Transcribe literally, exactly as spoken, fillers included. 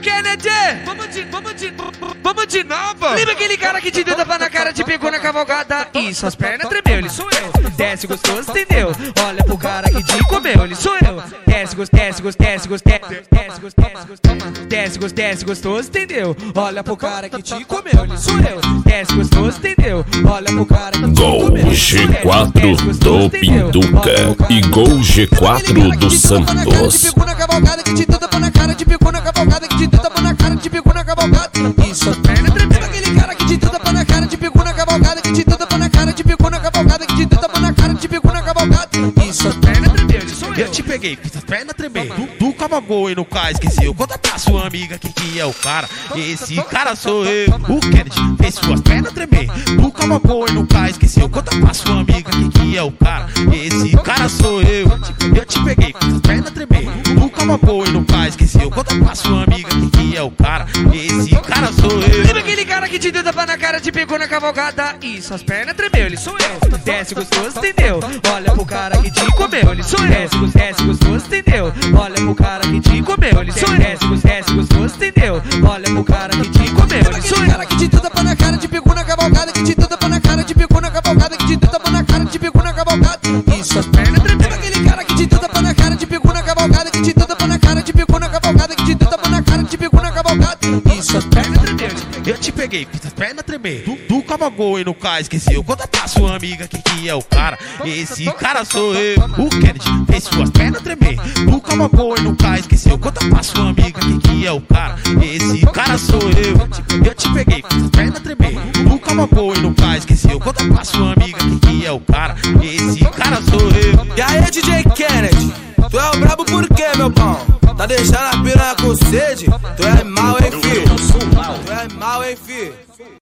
Kennedy! Vamos de, vamos de, vamos de nova! Lembra aquele cara que te deu tapa na cara, te pegou na cavalgada e suas pernas tremeu? Ele sou eu. Desce gostoso, entendeu? Olha pro cara que te comeu, ele sou eu. Desce gostoso, desce gostoso, desce gostoso, desce gostoso, desce gostoso, desce gostoso, entendeu? Olha pro cara que te comeu, ele sou eu. Desce gostoso, entendeu? Olha pro cara que te comeu. Gol G quatro do Pinduca e Gol G quatro do Santos. Te pegou na cavalgada, que te deu tapa na cara, te pegou na cavalgada, que te deu tapa na cara, te pegou na cavalgada e suas pernas tremeu. Aquele cara que te deu tapa na cara, te pegou na cavalgada, que te deu tapa na cara, te pegou na cavalgada, que te deu tapa na cara, te pegou na cavalgada e suas pernas tremeu. Eu te peguei, fiz as pernas tremer. Tu, tu cavagou e no cais, esqueceu. Conta pra sua amiga que, que é o cara. Esse cara sou eu. O Kennedy fez suas pernas tremer. Tu cavagou e no cais, esqueceu. Conta pra sua amiga que, que é o cara. Esse cara sou eu. Eu te peguei, fiz as pernas tremer. Tu cavagou e no cais, esqueceu. Conta pra sua amiga que, que é o cara. Esse cara sou eu. Lembra aquele cara que te deu tapa na cara, te pegou na cavalgada e suas pernas tremeu? Ele sou eu. Desce gostoso, entendeu? Olha pro cara que te comeu. Ele sou eu. Desce gostoso, entendeu? Olha pro cara que te comeu. Ele sou eu. Desce gostoso, desce gostoso, entendeu? Olha pro cara que te comeu. Ele sou eu. Cara que te deu tapa na cara, te pegou na cavalgada, que te deu tapa na cara, te pegou na cavalgada, que te deu tapa na cara, te pegou na cavalgada e suas pernas tremeu. Aquele cara que te deu tapa na cara, te pegou na cavalgada, que te deu tapa na cara, te pegou na cavalgada, que te deu tapa na cara, te pegou na cavalgada e suas pernas tremeu. Eu te peguei, fiz as pernas tremer. Tu, tu cavagou e no cais, esqueceu. Conta pra sua amiga que, que é o cara. Esse cara sou eu. O Kennedy fez suas pernas tremer. Tu cavagou e no cais, esqueceu. Conta pra sua amiga que, que é o cara. Esse cara sou eu. Eu te peguei, fiz as pernas tremer. Tu cavagou e no cais, esqueceu. Conta pra sua amiga que, que é o cara. Esse cara sou eu. E aí, D J Kennedy, tu é o brabo por quê, meu pão? Tá deixando a piranha com sede? Tu é mal, hein, fi? Tu é mal, hein, fi?